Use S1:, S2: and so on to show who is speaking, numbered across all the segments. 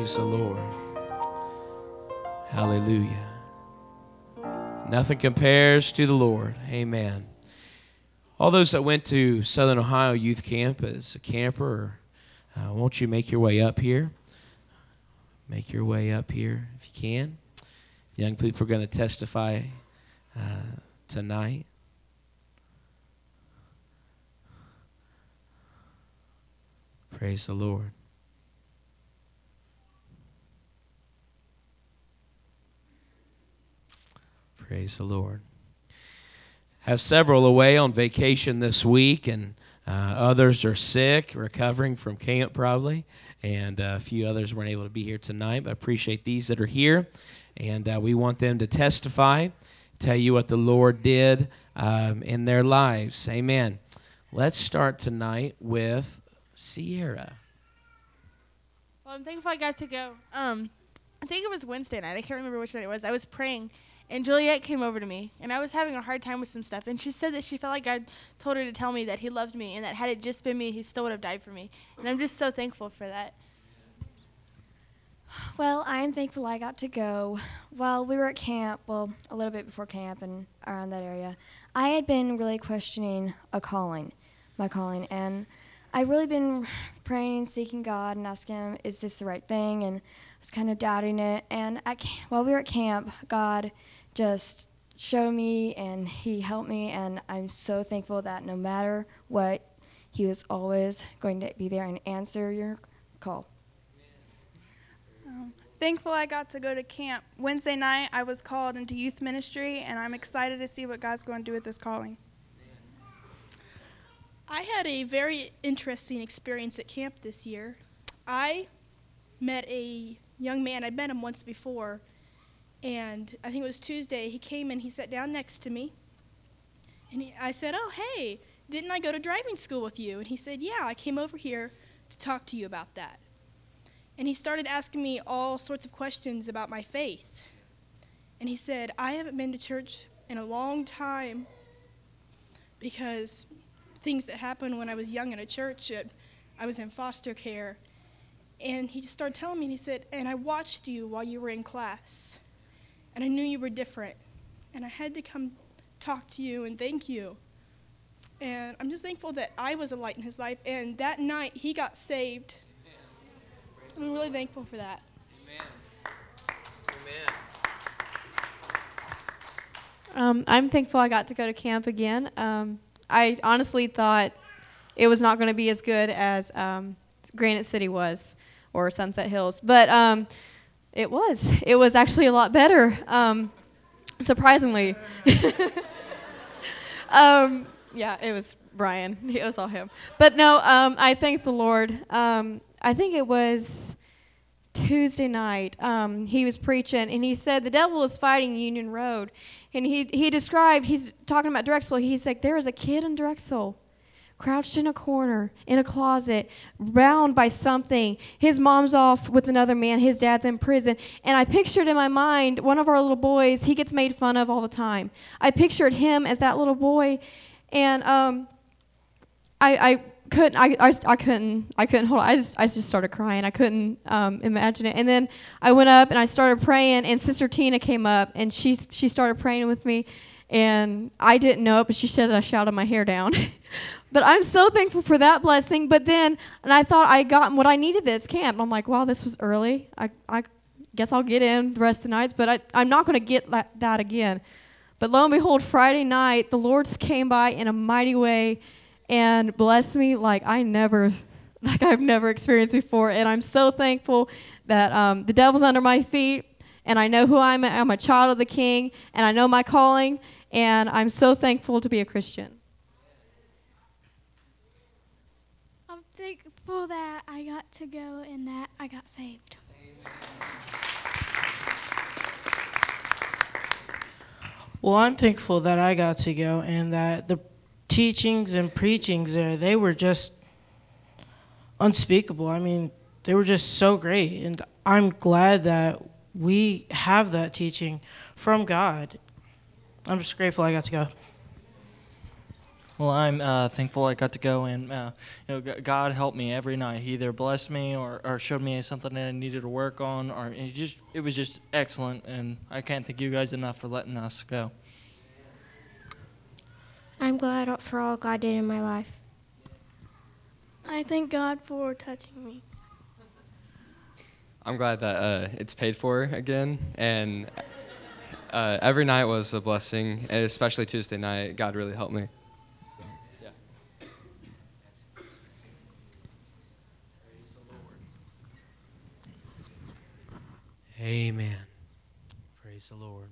S1: Praise the Lord. Hallelujah. Nothing compares to the Lord. Amen. All those that went to Southern Ohio Youth Camp as a camper, won't you make your way up here? Make your way up here if you can. Young people are going to testify tonight. Praise the Lord. Praise the Lord. Have several away on vacation this week, and others are sick, recovering from camp probably, and a few others weren't able to be here tonight, but I appreciate these that are here, and we want them to testify, tell you what the Lord did in their lives. Amen. Let's start tonight with Sierra.
S2: Well, I'm thankful I got to go. I think it was Wednesday night. I can't remember which night it was. I was praying, and Juliet came over to me, and I was having a hard time with some stuff. And she said that she felt like God told her to tell me that he loved me, and that had it just been me, he still would have died for me. And I'm just so thankful for that.
S3: Well, I'm thankful I got to go. While we were at camp, well, a little bit before camp and around that area, I had been really questioning my calling, and I've really been praying and seeking God and asking him, is this the right thing? And I was kind of doubting it. And while we were at camp, God just showed me and he helped me, and I'm so thankful that no matter what, he was always going to be there and answer your call.
S4: Thankful I got to go to camp. Wednesday night, I was called into youth ministry, and I'm excited to see what God's going to do with this calling.
S5: I had a very interesting experience at camp this year. I met a young man. I'd met him once before, and I think it was Tuesday. He came and he sat down next to me, and I said, "Oh, hey, didn't I go to driving school with you?" And he said, "Yeah, I came over here to talk to you about that." And he started asking me all sorts of questions about my faith. And he said, "I haven't been to church in a long time because things that happened when I was young in a church. I was in foster care." And he just started telling me, and he said, "And I watched you while you were in class. And I knew you were different. And I had to come talk to you and thank you." And I'm just thankful that I was a light in his life. And that night, he got saved. I'm really thankful for that.
S1: Amen.
S6: I'm thankful I got to go to camp again. I honestly thought it was not going to be as good as Granite City was or Sunset Hills, but it was. It was actually a lot better, surprisingly. Yeah, it was Brian. It was all him. But no, I thank the Lord. I think it was Tuesday night, he was preaching, and he said the devil was fighting Union Road. And he described, he's talking about Drexel, he's like, there was a kid in Drexel crouched in a corner, in a closet, bound by something. His mom's off with another man. His dad's in prison. And I pictured in my mind one of our little boys. He gets made fun of all the time. I pictured him as that little boy. And I couldn't hold on. I just started crying. I couldn't imagine it. And then I went up and I started praying, and Sister Tina came up and she started praying with me, and I didn't know it, but she said I shouted my hair down. But I'm so thankful for that blessing. But then, and I thought I got what I needed this camp. And I'm like, wow, this was early. I guess I'll get in the rest of the nights, but I'm not going to get that again. But lo and behold, Friday night, the Lord came by in a mighty way and blessed me like I've never experienced before. And I'm so thankful that the devil's under my feet, and I know who I'm. I'm a child of the King, and I know my calling, and I'm so thankful to be a Christian.
S7: I'm thankful that I got to go and that I got saved.
S8: Well, I'm thankful that I got to go and that the teachings and preachings there, they were just unspeakable. I mean, they were just so great. And I'm glad that we have that teaching from God. I'm just grateful I got to go.
S9: Well, I'm thankful I got to go, and God helped me every night. He either blessed me or showed me something that I needed to work on, or it was just excellent, and I can't thank you guys enough for letting us go.
S7: I'm glad for all God did in my life.
S10: I thank God for touching me.
S11: I'm glad that it's paid for again, and every night was a blessing, and especially Tuesday night. God really helped me. So, yeah.
S1: Amen. Praise the Lord.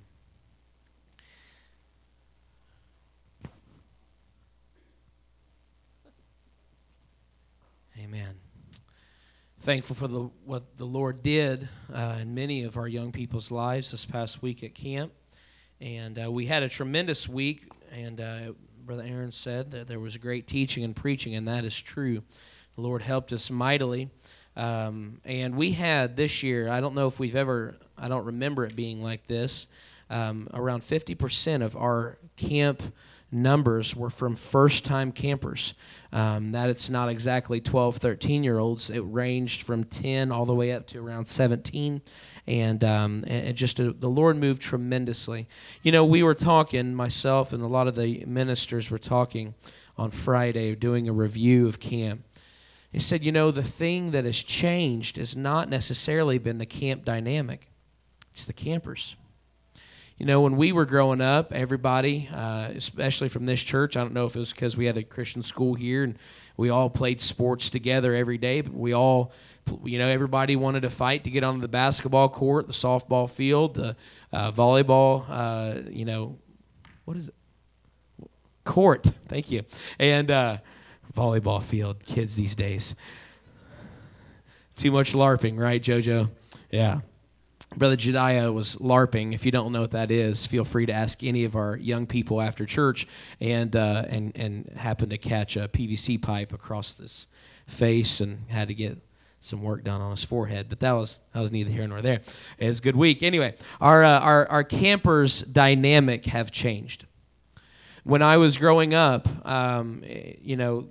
S1: Amen. Thankful for what the Lord did in many of our young people's lives this past week at camp. And we had a tremendous week, and Brother Aaron said that there was great teaching and preaching, and that is true. The Lord helped us mightily. And we had this year, I don't know if we've ever, I don't remember it being like this, around 50% of our camp numbers were from first-time campers. That it's not exactly 12, 13-year-olds. It ranged from 10 all the way up to around 17. And the Lord moved tremendously. You know, we were talking, myself and a lot of the ministers were talking on Friday, doing a review of camp. He said, you know, the thing that has changed has not necessarily been the camp dynamic. It's the campers. You know, when we were growing up, everybody, especially from this church, I don't know if it was because we had a Christian school here and we all played sports together every day, but we all, you know, everybody wanted to fight to get onto the basketball court, the softball field, the volleyball, you know, what is it? Court. Thank you. And volleyball field, kids these days. Too much LARPing, right, JoJo? Yeah. Brother Jediah was LARPing. If you don't know what that is, feel free to ask any of our young people after church, and happened to catch a PVC pipe across his face and had to get some work done on his forehead. But that was neither here nor there. It was a good week. Anyway, our campers' dynamic have changed. When I was growing up, you know,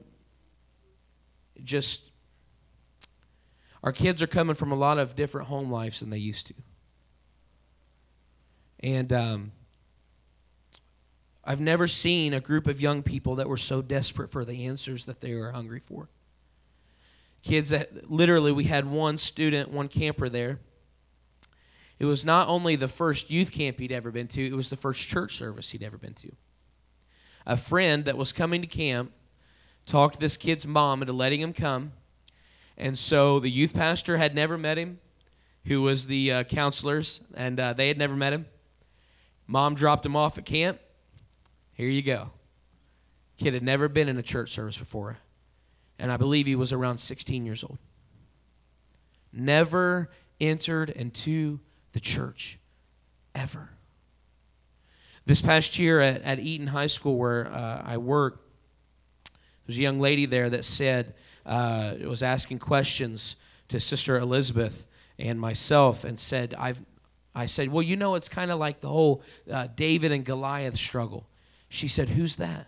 S1: just our kids are coming from a lot of different home lives than they used to. And I've never seen a group of young people that were so desperate for the answers that they were hungry for. Kids that literally, we had one student, one camper there. It was not only the first youth camp he'd ever been to, it was the first church service he'd ever been to. A friend that was coming to camp talked this kid's mom into letting him come. And so the youth pastor had never met him, who was the counselors, and they had never met him. Mom dropped him off at camp. Here you go. Kid had never been in a church service before, and I believe he was around 16 years old. Never entered into the church, ever. This past year at Eaton High School, where I work, there's a young lady there that said, was asking questions to Sister Elizabeth and myself, and said, I said, well, you know, it's kind of like the whole David and Goliath struggle. She said, who's that?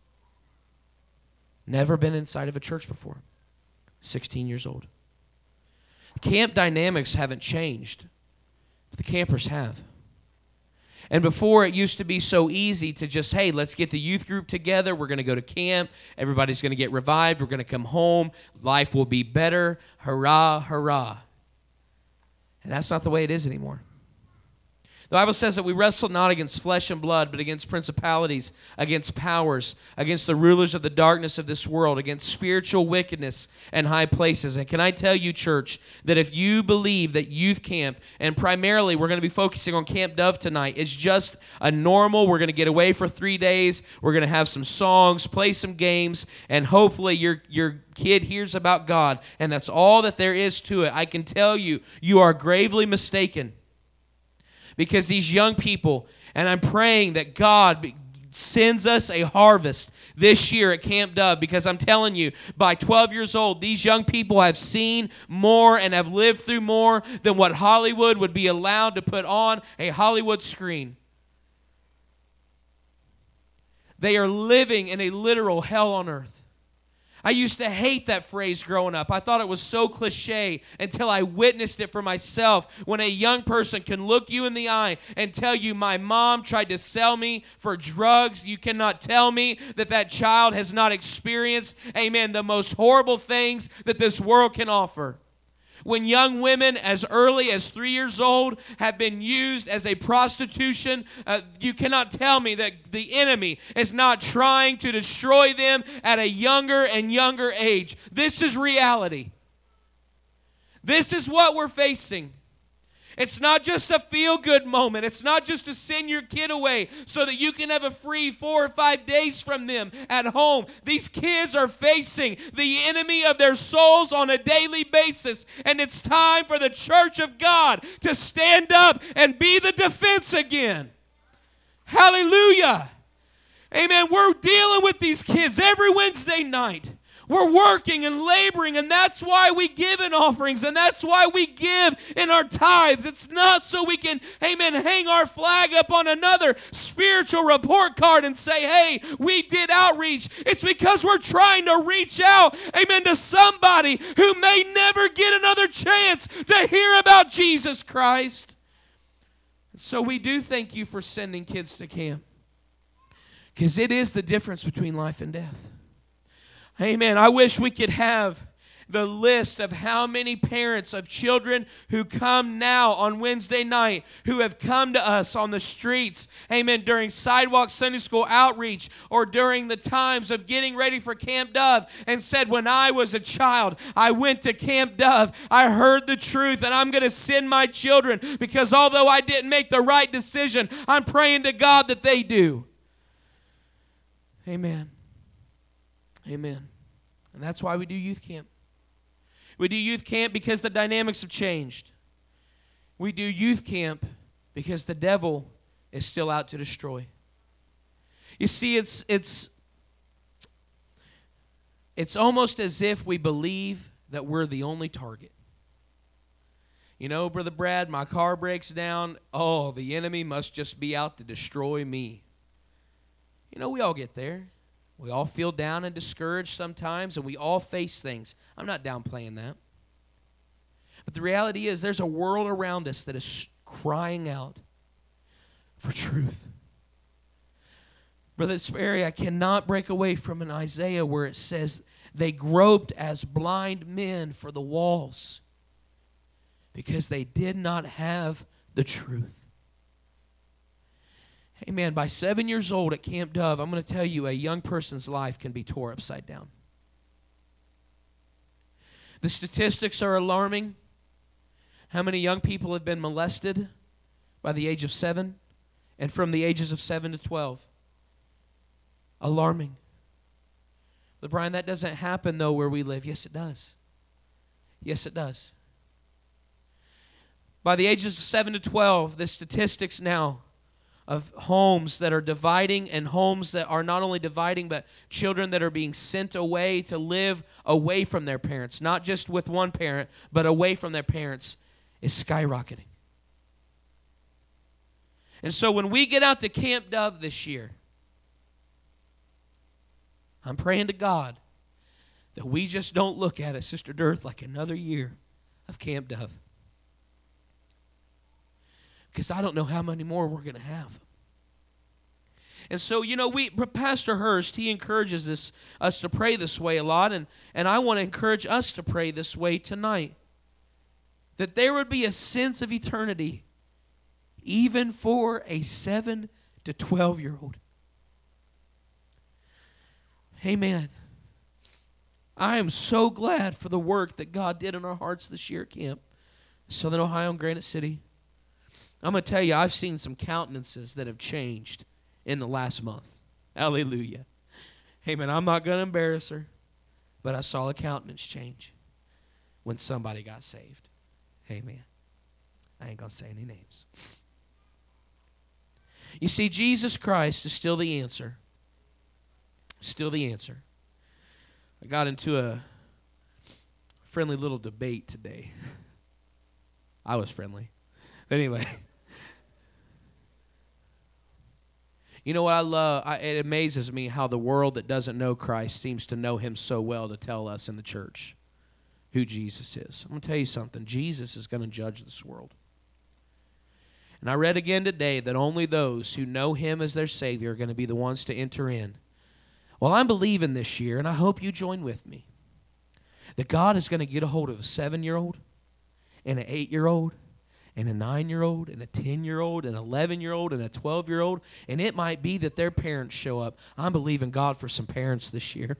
S1: Never been inside of a church before. 16 years old. Camp dynamics haven't changed, but the campers have. And before, it used to be so easy to just, hey, let's get the youth group together. We're going to go to camp. Everybody's going to get revived. We're going to come home. Life will be better. Hurrah, hurrah. And that's not the way it is anymore. The Bible says that we wrestle not against flesh and blood, but against principalities, against powers, against the rulers of the darkness of this world, against spiritual wickedness and high places. And can I tell you, church, that if you believe that youth camp, and primarily we're going to be focusing on Camp Dove tonight, is just a normal, we're going to get away for 3 days, we're going to have some songs, play some games, and hopefully your kid hears about God, and that's all that there is to it, I can tell you, you are gravely mistaken. Because these young people, and I'm praying that God sends us a harvest this year at Camp Dove, because I'm telling you, by 12 years old, these young people have seen more and have lived through more than what Hollywood would be allowed to put on a Hollywood screen. They are living in a literal hell on earth. I used to hate that phrase growing up. I thought it was so cliche until I witnessed it for myself. When a young person can look you in the eye and tell you, my mom tried to sell me for drugs, you cannot tell me that that child has not experienced, amen, the most horrible things that this world can offer. When young women as early as 3 years old have been used as a prostitution, you cannot tell me that the enemy is not trying to destroy them at a younger and younger age. This is reality. This is what we're facing. It's not just a feel-good moment. It's not just to send your kid away so that you can have a free 4 or 5 days from them at home. These kids are facing the enemy of their souls on a daily basis, and it's time for the church of God to stand up and be the defense again. Hallelujah. Amen. We're dealing with these kids every Wednesday night. We're working and laboring, and that's why we give in offerings, and that's why we give in our tithes. It's not so we can, amen, hang our flag up on another spiritual report card and say, hey, we did outreach. It's because we're trying to reach out, amen, to somebody who may never get another chance to hear about Jesus Christ. So we do thank you for sending kids to camp, because it is the difference between life and death. Amen. I wish we could have the list of how many parents of children who come now on Wednesday night, who have come to us on the streets, amen, during Sidewalk Sunday School outreach or during the times of getting ready for Camp Dove and said, when I was a child, I went to Camp Dove, I heard the truth, and I'm going to send my children because although I didn't make the right decision, I'm praying to God that they do. Amen. Amen. And that's why we do youth camp. We do youth camp because the dynamics have changed. We do youth camp because the devil is still out to destroy. You see, it's almost as if we believe that we're the only target. You know, Brother Brad, my car breaks down. Oh, the enemy must just be out to destroy me. You know, we all get there. We all feel down and discouraged sometimes, and we all face things. I'm not downplaying that. But the reality is there's a world around us that is crying out for truth. Brother Sperry, I cannot break away from an Isaiah where it says, they groped as blind men for the walls because they did not have the truth. Amen. By 7 years old at Camp Dove, I'm going to tell you a young person's life can be tore upside down. The statistics are alarming. How many young people have been molested by the age of 7 and from the ages of 7 to 12? Alarming. But Brian, that doesn't happen though where we live. Yes, it does. Yes, it does. By the ages of 7 to 12, the statistics now of homes that are dividing and homes that are not only dividing, but children that are being sent away to live away from their parents, not just with one parent, but away from their parents, is skyrocketing. And so when we get out to Camp Dove this year, I'm praying to God that we just don't look at it, Sister Dirth, like another year of Camp Dove. Because I don't know how many more we're going to have. And so, you know, Pastor Hurst, he encourages us to pray this way a lot, and I want to encourage us to pray this way tonight. That there would be a sense of eternity even for a 7 to 12-year-old. Amen. I am so glad for the work that God did in our hearts this year at camp, Southern Ohio and Granite City. I'm going to tell you, I've seen some countenances that have changed in the last month. Hallelujah. Amen. I'm not going to embarrass her, but I saw a countenance change when somebody got saved. Amen. I ain't going to say any names. You see, Jesus Christ is still the answer. Still the answer. I got into a friendly little debate today. I was friendly. But anyway. You know what I love? It amazes me how the world that doesn't know Christ seems to know him so well to tell us in the church who Jesus is. I'm going to tell you something. Jesus is going to judge this world. And I read again today that only those who know him as their Savior are going to be the ones to enter in. Well, I'm believing this year, and I hope you join with me, that God is going to get a hold of a 7-year-old and an 8-year-old and a 9-year-old and a 10-year-old and an 11-year-old and a 12-year-old, and it might be that their parents show up. I'm believing God for some parents this year.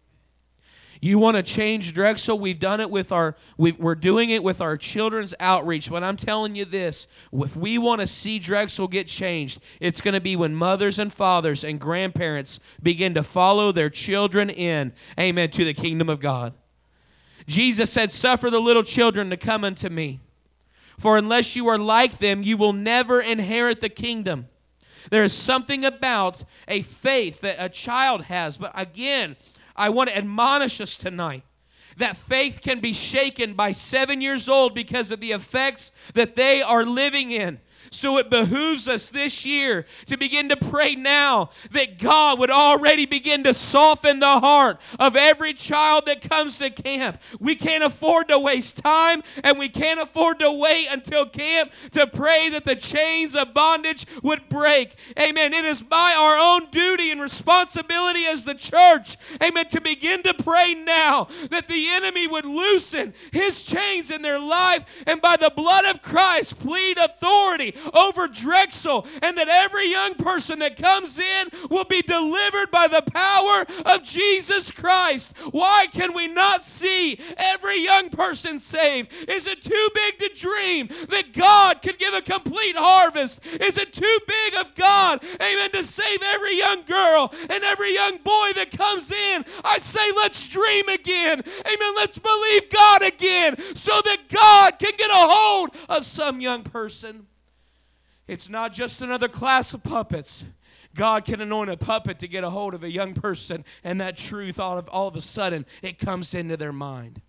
S1: You want to change Drexel? We've done it with we're doing it with our children's outreach. But I'm telling you this, if we want to see Drexel get changed, it's going to be when mothers and fathers and grandparents begin to follow their children in, amen, to the kingdom of God. Jesus said, suffer the little children to come unto me. For unless you are like them, you will never inherit the kingdom. There is something about a faith that a child has. But again, I want to admonish us tonight that faith can be shaken by 7 years old because of the effects that they are living in. So it behooves us this year to begin to pray now that God would already begin to soften the heart of every child that comes to camp. We can't afford to waste time, and we can't afford to wait until camp to pray that the chains of bondage would break. Amen. It is by our own duty and responsibility as the church, amen, to begin to pray now that the enemy would loosen his chains in their life, and by the blood of Christ plead authority over Drexel, and that every young person that comes in will be delivered by the power of Jesus Christ. Why can we not see every young person saved? Is it too big to dream that God could give a complete harvest? Is it too big of God, amen, to save every young girl and every young boy that comes in? I say let's dream again. Amen. Let's believe God again so that God can get a hold of some young person. It's not just another class of puppets. God can anoint a puppet to get a hold of a young person, and that truth all of a sudden it comes into their mind.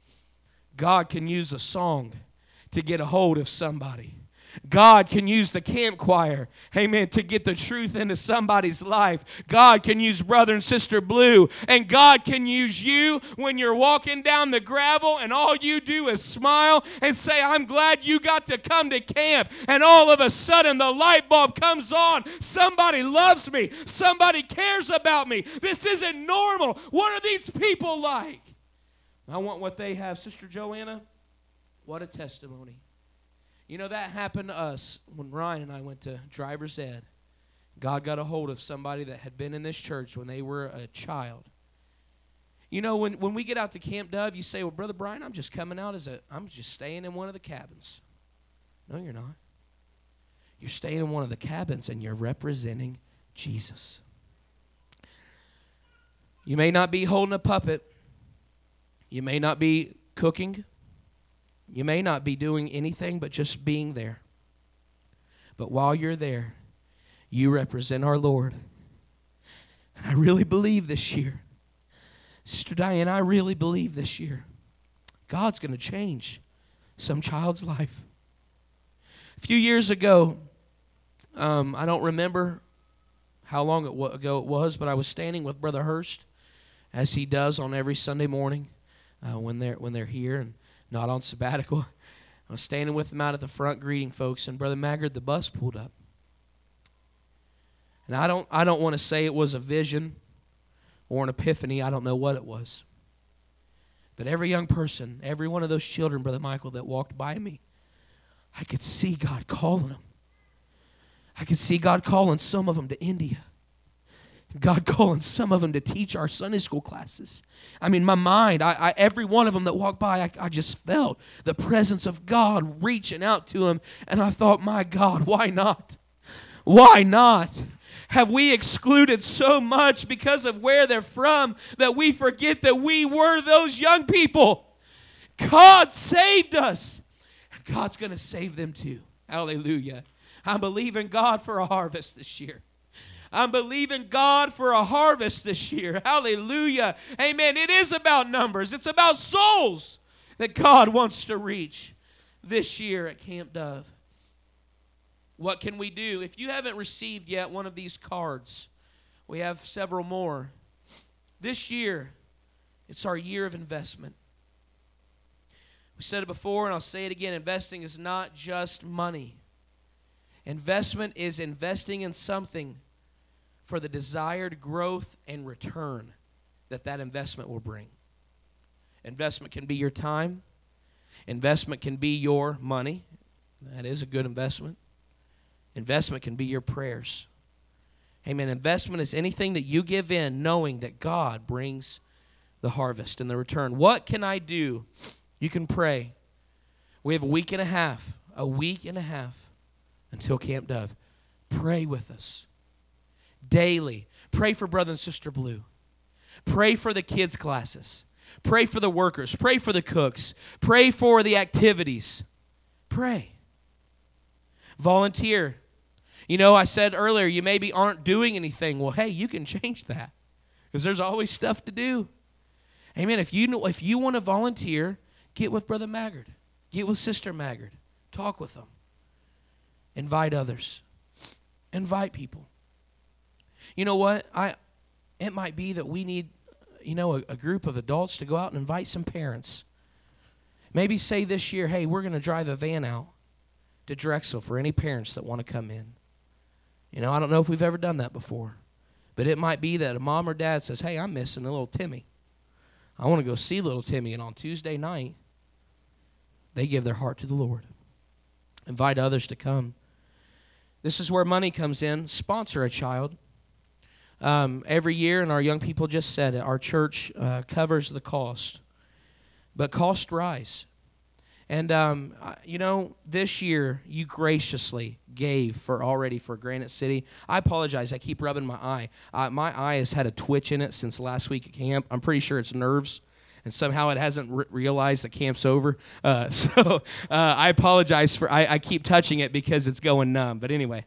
S1: God can use a song to get a hold of somebody. God can use the camp choir, amen, to get the truth into somebody's life. God can use Brother and Sister Blue, and God can use you when you're walking down the gravel and all you do is smile and say, I'm glad you got to come to camp. And all of a sudden the light bulb comes on. Somebody loves me. Somebody cares about me. This isn't normal. What are these people like? I want what they have. Sister Joanna, what a testimony. You know, that happened to us when Ryan and I went to driver's ed. God got a hold of somebody that had been in this church when they were a child. You know, when we get out to Camp Dove, you say, well, Brother Brian, I'm just coming out I'm just staying in one of the cabins. No, you're not. You're staying in one of the cabins and you're representing Jesus. You may not be holding a puppet. You may not be cooking. You may not be doing anything but just being there. But while you're there, you represent our Lord. And I really believe this year, Sister Diane, I really believe this year, God's going to change some child's life. A few years ago, I don't remember how long ago it was, but I was standing with Brother Hurst, as he does on every Sunday morning when they're here and not on sabbatical. I was standing with him out at the front greeting folks, and Brother Maggard, the bus pulled up. And I don't want to say it was a vision or an epiphany. I don't know what it was. But every young person, every one of those children, Brother Michael, that walked by me, I could see God calling them. I could see God calling some of them to India. God calling some of them to teach our Sunday school classes. I mean, my mind, every one of them that walked by, I just felt the presence of God reaching out to them. And I thought, my God, why not? Why not? Have we excluded so much because of where they're from that we forget that we were those young people? God saved us. God's going to save them too. Hallelujah. I'm believing God for a harvest this year. I'm believing God for a harvest this year. Hallelujah. Amen. It is about numbers. It's about souls that God wants to reach this year at Camp Dove. What can we do? If you haven't received yet one of these cards, we have several more. This year, it's our year of investment. We said it before, and I'll say it again. Investing is not just money. Investment is investing in something for the desired growth and return that investment will bring. Investment can be your time. Investment can be your money. That is a good investment. Investment can be your prayers. Amen. Investment is anything that you give in knowing that God brings the harvest and the return. What can I do? You can pray. We have a week and a half until Camp Dove. Pray with us daily. Pray for Brother and Sister Blue. Pray for the kids' classes. Pray for the workers. Pray for the cooks. Pray for the activities. Pray. Volunteer. You know, I said earlier, you maybe aren't doing anything. Well, hey, you can change that because there's always stuff to do. Amen. If you want to volunteer, get with Brother Maggard. Get with Sister Maggard. Talk with them. Invite others. Invite people. You know what? It might be that we need, a group of adults to go out and invite some parents. Maybe say this year, hey, we're going to drive a van out to Drexel for any parents that want to come in. I don't know if we've ever done that before. But it might be that a mom or dad says, hey, I'm missing a little Timmy. I want to go see little Timmy. And on Tuesday night, they give their heart to the Lord. Invite others to come. This is where money comes in. Sponsor a child. Every year, and our young people just said it, our church covers the cost. But costs rise. And, this year, you graciously gave for Granite City. I apologize. I keep rubbing my eye. My eye has had a twitch in it since last week at camp. I'm pretty sure it's nerves. And somehow it hasn't realized that camp's over. So I apologize I keep touching it because it's going numb. But anyway.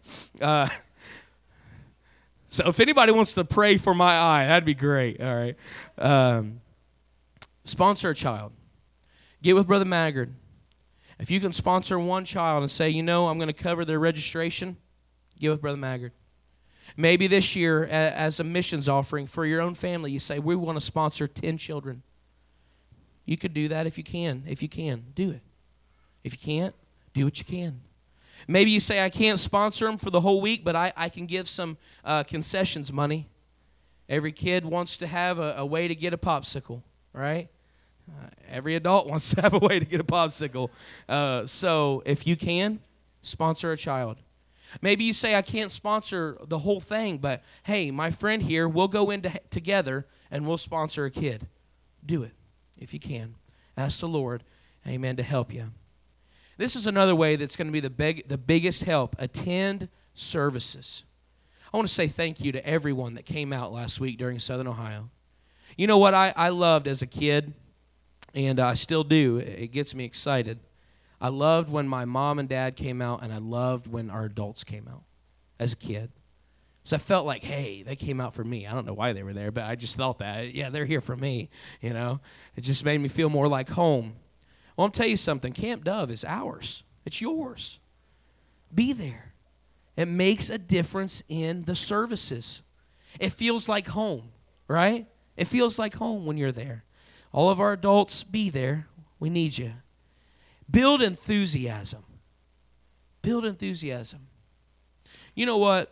S1: So if anybody wants to pray for my eye, that'd be great. All right. Sponsor a child. Get with Brother Maggard. If you can sponsor one child and say, I'm going to cover their registration, get with Brother Maggard. Maybe this year, as a missions offering for your own family, you say, we want to sponsor 10 children. You could do that if you can. If you can, do it. If you can't, do what you can. Maybe you say, I can't sponsor them for the whole week, but I can give some concessions money. Every kid wants to have a way to get a popsicle, right? Every adult wants to have a way to get a popsicle. So if you can, sponsor a child. Maybe you say, I can't sponsor the whole thing, but hey, my friend here, we'll go in together and we'll sponsor a kid. Do it if you can. Ask the Lord, amen, to help you. This is another way that's going to be the biggest help. Attend services. I want to say thank you to everyone that came out last week during Southern Ohio. You know what I loved as a kid? And I still do. It gets me excited. I loved when my mom and dad came out, and I loved when our adults came out as a kid. So I felt like, hey, they came out for me. I don't know why they were there, but I just felt that. Yeah, they're here for me, It just made me feel more like home. Well, I'll tell you something. Camp Dove is ours. It's yours. Be there. It makes a difference in the services. It feels like home, right? It feels like home when you're there. All of our adults, be there. We need you. Build enthusiasm. Build enthusiasm. You know what?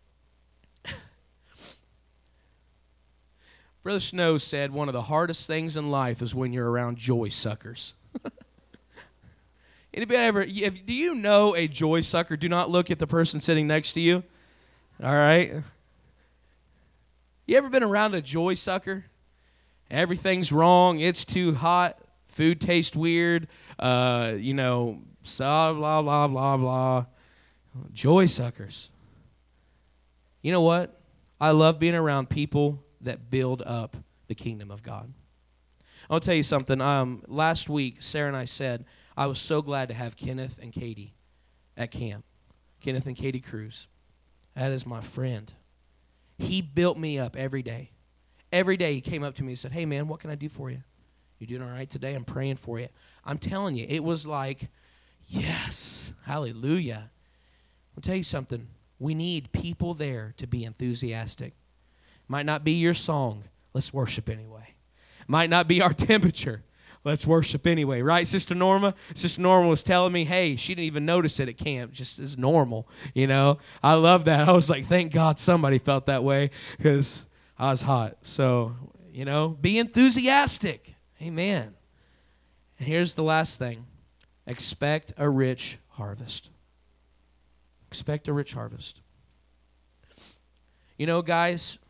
S1: Brother Snow said one of the hardest things in life is when you're around joy suckers. Anybody ever? Do you know a joy sucker? Do not look at the person sitting next to you. All right? You ever been around a joy sucker? Everything's wrong. It's too hot. Food tastes weird. Blah, blah, blah, blah, blah. Joy suckers. You know what? I love being around people that build up the kingdom of God. I'll tell you something. Last week, Sarah and I said, I was so glad to have Kenneth and Katie at camp. Kenneth and Katie Cruz. That is my friend. He built me up every day. Every day he came up to me and said, hey, man, what can I do for you? You doing all right today? I'm praying for you. I'm telling you, it was like, yes, hallelujah. I'll tell you something. We need people there to be enthusiastic. Might not be your song. Let's worship anyway. Might not be our temperature. Let's worship anyway. Right, Sister Norma? Sister Norma was telling me, hey, she didn't even notice it at camp. Just as normal, you know. I love that. I was like, thank God somebody felt that way because I was hot. So, you know, be enthusiastic. Amen. And here's the last thing. Expect a rich harvest. Expect a rich harvest. You know, guys,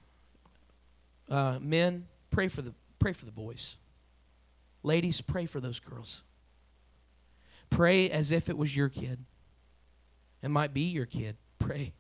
S1: men, pray for the boys. Ladies, pray for those girls. Pray as if it was your kid. It might be your kid. Pray.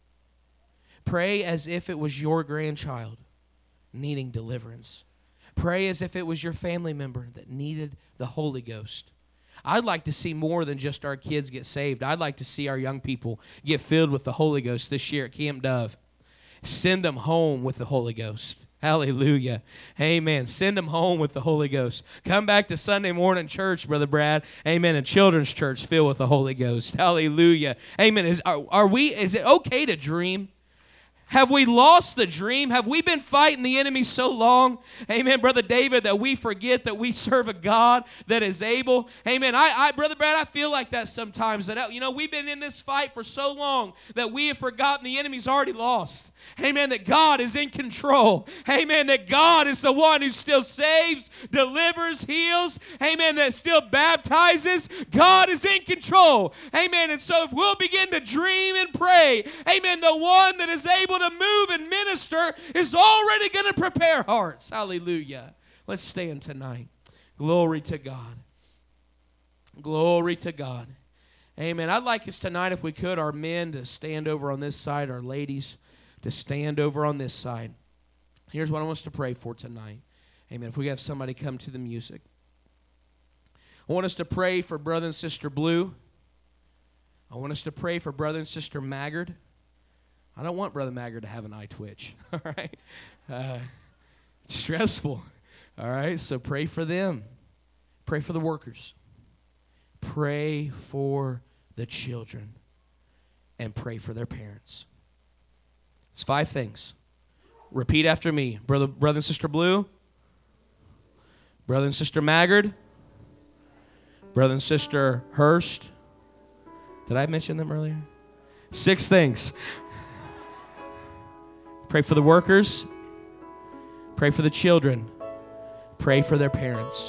S1: Pray as if it was your grandchild needing deliverance. Pray as if it was your family member that needed the Holy Ghost. I'd like to see more than just our kids get saved. I'd like to see our young people get filled with the Holy Ghost this year at Camp Dove. Send them home with the Holy Ghost. Hallelujah. Amen. Send them home with the Holy Ghost. Come back to Sunday morning church, Brother Brad. Amen. A children's church filled with the Holy Ghost. Hallelujah. Amen. Is it okay to dream? Have we lost the dream? Have we been fighting the enemy so long, amen, Brother David, that we forget that we serve a God that is able? Amen. Brother Brad, I feel like that sometimes. That, you know, we've been in this fight for so long that we have forgotten the enemy's already lost. Amen, that God is in control. Amen, that God is the one who still saves, delivers, heals. Amen, that still baptizes. God is in control. Amen, and so if we'll begin to dream and pray, amen, the one that is able to move and minister is already going to prepare hearts. Hallelujah. Let's stand tonight. Glory to God. Glory to God. Amen. I'd like us tonight, if we could, our men to stand over on this side, our ladies to stand over on this side. Here's what I want us to pray for tonight. Amen. If we have somebody come to the music. I want us to pray for Brother and Sister Blue. I want us to pray for Brother and Sister Maggard. I don't want Brother Maggard to have an eye twitch, all right? It's stressful, all right? So pray for them. Pray for the workers. Pray for the children. And pray for their parents. It's 5 things. Repeat after me. Brother and Sister Blue. Brother and Sister Maggard. Brother and Sister Hurst. Did I mention them earlier? 6 things. Pray for the workers. Pray for the children. Pray for their parents.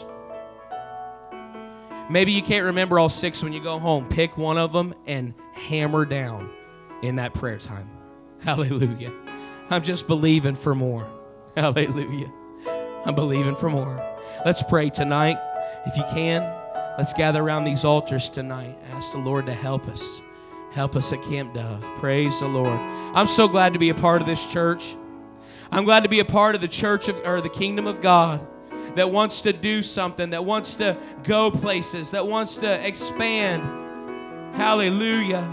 S1: Maybe you can't remember all 6 when you go home. Pick one of them and hammer down in that prayer time. Hallelujah. I'm just believing for more. Hallelujah. I'm believing for more. Let's pray tonight. If you can, let's gather around these altars tonight. Ask the Lord to help us. Help us at Camp Dove. Praise the Lord. I'm so glad to be a part of this church. I'm glad to be a part of the church or the kingdom of God that wants to do something, that wants to go places, that wants to expand. Hallelujah.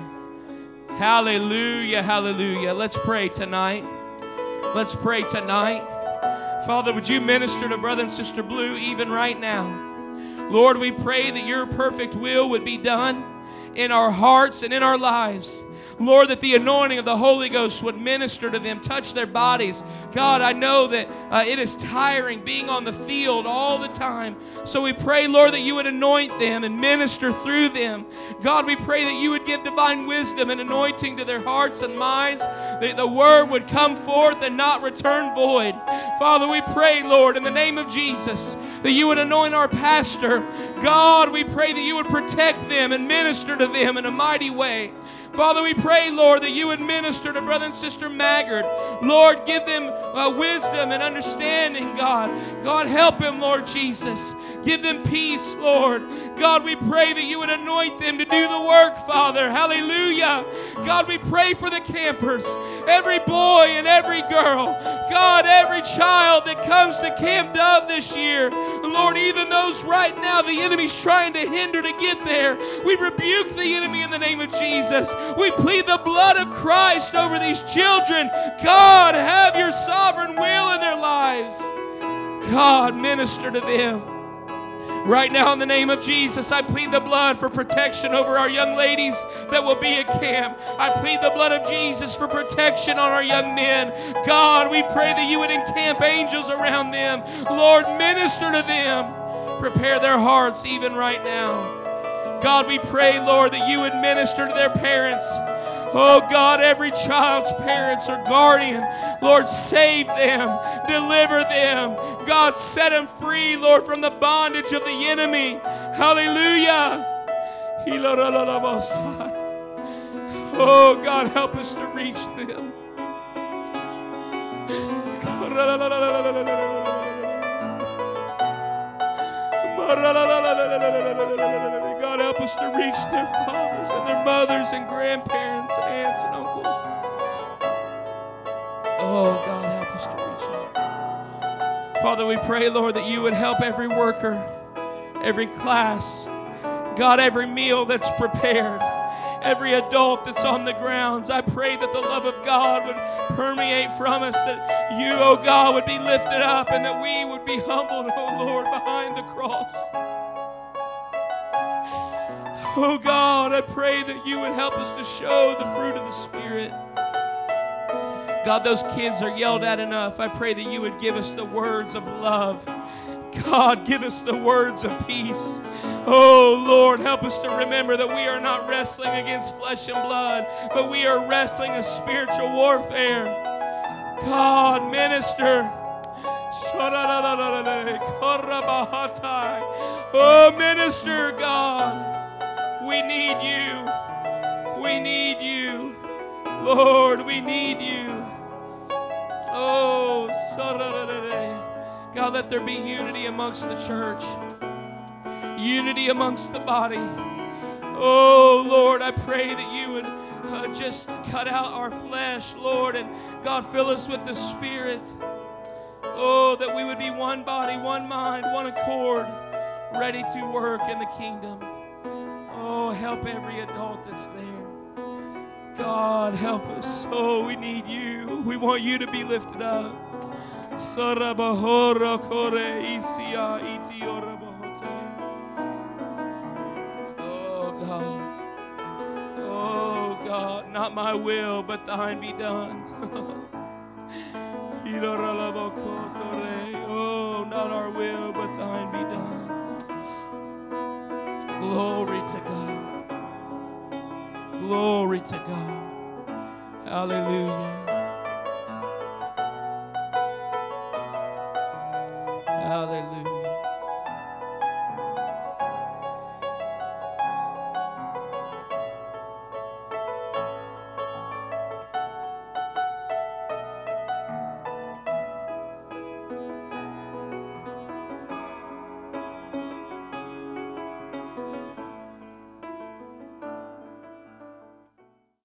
S1: Hallelujah. Hallelujah. Let's pray tonight. Let's pray tonight. Father, would you minister to Brother and Sister Blue even right now? Lord, we pray that your perfect will would be done in our hearts and in our lives. Lord, that the anointing of the Holy Ghost would minister to them, touch their bodies. God, I know that it is tiring being on the field all the time. So we pray, Lord, that you would anoint them and minister through them. God, we pray that you would give divine wisdom and anointing to their hearts and minds, that the word would come forth and not return void. Father, we pray, Lord, in the name of Jesus, that you would anoint our pastor. God, we pray that you would protect them and minister to them in a mighty way. Father, we pray, Lord, that you would minister to Brother and Sister Maggard. Lord, give them wisdom and understanding, God. God, help them, Lord Jesus. Give them peace, Lord. God, we pray that you would anoint them to do the work, Father. Hallelujah. God, we pray for the campers, every boy and every girl. God, every child that comes to Camp Dove this year. Lord, even those right now the enemy's trying to hinder to get there. We rebuke the enemy in the name of Jesus. We plead the blood of Christ over these children. God, have your sovereign will in their lives. God, minister to them. Right now, in the name of Jesus, I plead the blood for protection over our young ladies that will be at camp. I plead the blood of Jesus for protection on our young men. God, we pray that you would encamp angels around them. Lord, minister to them. Prepare their hearts even right now. God, we pray, Lord, that you would minister to their parents. Oh, God, every child's parents or guardian, Lord, save them, deliver them. God, set them free, Lord, from the bondage of the enemy. Hallelujah. Oh, God, help us to reach them. God, help us to reach their fathers and their mothers and grandparents and aunts and uncles. Oh, God, help us to reach them. Father, we pray, Lord, that you would help every worker, every class, God, every meal that's prepared, every adult that's on the grounds. I pray that the love of God would permeate from us, that you, oh God, would be lifted up and that we would be humbled, oh Lord, behind the cross. Oh God, I pray that you would help us to show the fruit of the Spirit. God, those kids are yelled at enough. I pray that you would give us the words of love. God, give us the words of peace. Oh, Lord, help us to remember that we are not wrestling against flesh and blood, but we are wrestling a spiritual warfare. God, minister. Oh, minister, God. We need you. We need you. Lord, we need you. Oh, God, let there be unity amongst the church. Unity amongst the body. Oh, Lord, I pray that you would just cut out our flesh, Lord, and God, fill us with the Spirit. Oh, that we would be one body, one mind, one accord, ready to work in the kingdom. Oh, help every adult that's there. God, help us. Oh, we need you. We want you to be lifted up. Oh, God. Oh, God, not my will, but thine be done. Oh, not our will, but thine be done. Glory to God. Glory to God. Hallelujah.